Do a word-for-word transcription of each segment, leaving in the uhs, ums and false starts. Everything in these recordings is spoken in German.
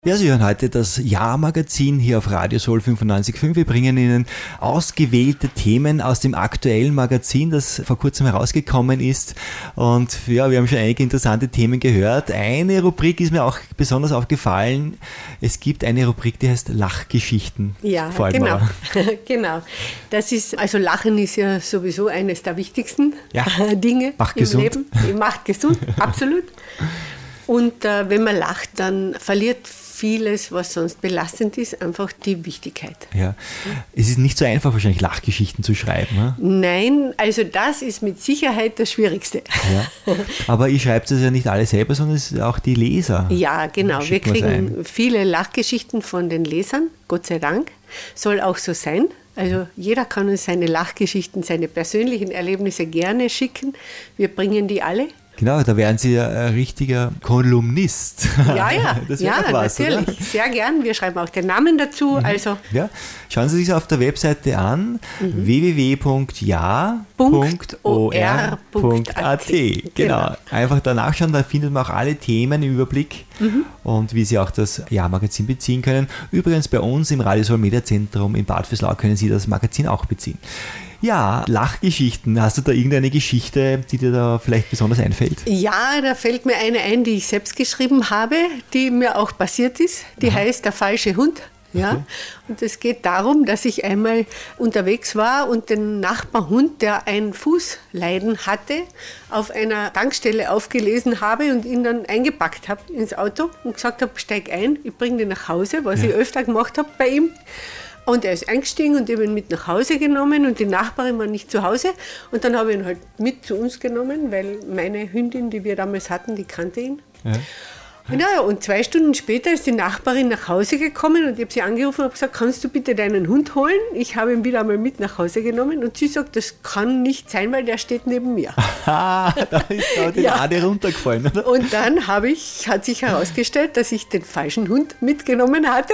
Ja, Sie hören heute das Jahrmagazin hier auf Radio Soul fünfundneunzig Komma fünf. Wir bringen Ihnen ausgewählte Themen aus dem aktuellen Magazin, das vor kurzem herausgekommen ist. Und ja, wir haben schon einige interessante Themen gehört. Eine Rubrik ist mir auch besonders aufgefallen. Es gibt eine Rubrik, die heißt Lachgeschichten. Ja, genau. genau. Das ist, also Lachen ist ja sowieso eines der wichtigsten ja. Dinge Macht im gesund. Leben. Macht gesund, absolut. Und äh, wenn man lacht, dann verliert vieles, was sonst belastend ist, einfach die Wichtigkeit. Ja. Es ist nicht so einfach, wahrscheinlich Lachgeschichten zu schreiben. Ne? Nein, also das ist mit Sicherheit das Schwierigste. Ja. Aber ihr schreibt das ja nicht alle selber, sondern es ist auch die Leser. Ja, genau. Wir kriegen viele Lachgeschichten von den Lesern, Gott sei Dank. Soll auch so sein. Also jeder kann uns seine Lachgeschichten, seine persönlichen Erlebnisse gerne schicken. Wir bringen die alle. Genau, da wären Sie ja ein richtiger Kolumnist. Ja, ja, das ja was, natürlich. Oder? Sehr gern. Wir schreiben auch den Namen dazu. Mhm. Also. Ja. Schauen Sie sich auf der Webseite an, mhm. w w w punkt ja punkt o r punkt a t. Genau. genau. Einfach da nachschauen, da findet man auch alle Themen im Überblick mhm. und wie Sie auch das Jahrmagazin beziehen können. Übrigens bei uns im Radio Soul Media Zentrum in Bad Vöslau können Sie das Magazin auch beziehen. Ja, Lachgeschichten. Hast du da irgendeine Geschichte, die dir da vielleicht besonders einfällt? Ja, da fällt mir eine ein, die ich selbst geschrieben habe, die mir auch passiert ist. Die Aha. heißt Der falsche Hund. Ja, okay. Und es geht darum, dass ich einmal unterwegs war und den Nachbarhund, der ein Fußleiden hatte, auf einer Tankstelle aufgelesen habe und ihn dann eingepackt habe ins Auto und gesagt habe, steig ein, ich bringe dich nach Hause, was ja. ich öfter gemacht habe bei ihm. Und er ist eingestiegen und ich habe ihn mit nach Hause genommen und die Nachbarin war nicht zu Hause. Und dann habe ich ihn halt mit zu uns genommen, weil meine Hündin, die wir damals hatten, die kannte ihn. Ja. Naja, und zwei Stunden später ist die Nachbarin nach Hause gekommen und ich habe sie angerufen und habe gesagt, kannst du bitte deinen Hund holen? Ich habe ihn wieder einmal mit nach Hause genommen und sie sagt, das kann nicht sein, weil der steht neben mir. Aha, da ist da die Lade ja. runtergefallen, oder? Und dann habe ich, hat sich herausgestellt, dass ich den falschen Hund mitgenommen hatte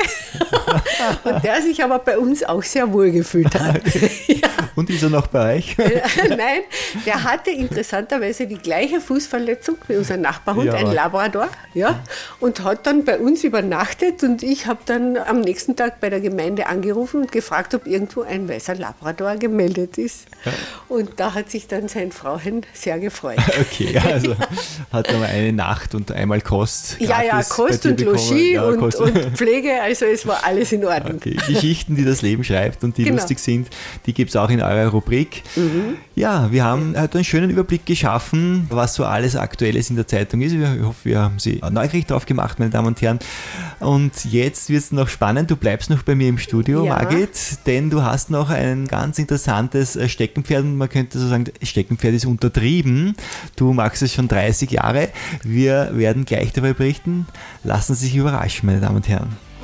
und der sich aber bei uns auch sehr wohl gefühlt hat. Ja. Und ist er noch bei euch? Nein, der hatte interessanterweise die gleiche Fußverletzung wie unser Nachbarhund, ja. ein Labrador, ja. Und hat dann bei uns übernachtet und ich habe dann am nächsten Tag bei der Gemeinde angerufen und gefragt, ob irgendwo ein weißer Labrador gemeldet ist. Ja. Und da hat sich dann sein Frauchen sehr gefreut. Okay, also hat er mal eine Nacht und einmal Kost. Ja, ja, Kost und Logis ja, und, Kost. und Pflege, also es war alles in Ordnung. Okay. Geschichten, die das Leben schreibt und die genau. lustig sind, die gibt es auch in eurer Rubrik. Mhm. Ja, wir haben heute einen schönen Überblick geschaffen, was so alles Aktuelles in der Zeitung ist. Ich hoffe, wir haben Sie neugierig drauf gemacht, meine Damen und Herren. Und jetzt wird es noch spannend. Du bleibst noch bei mir im Studio, ja. Margit, denn du hast noch ein ganz interessantes Steckenpferd und man könnte so sagen, Steckenpferd ist untertrieben. Du machst es schon dreißig Jahre. Wir werden gleich darüber berichten. Lassen Sie sich überraschen, meine Damen und Herren.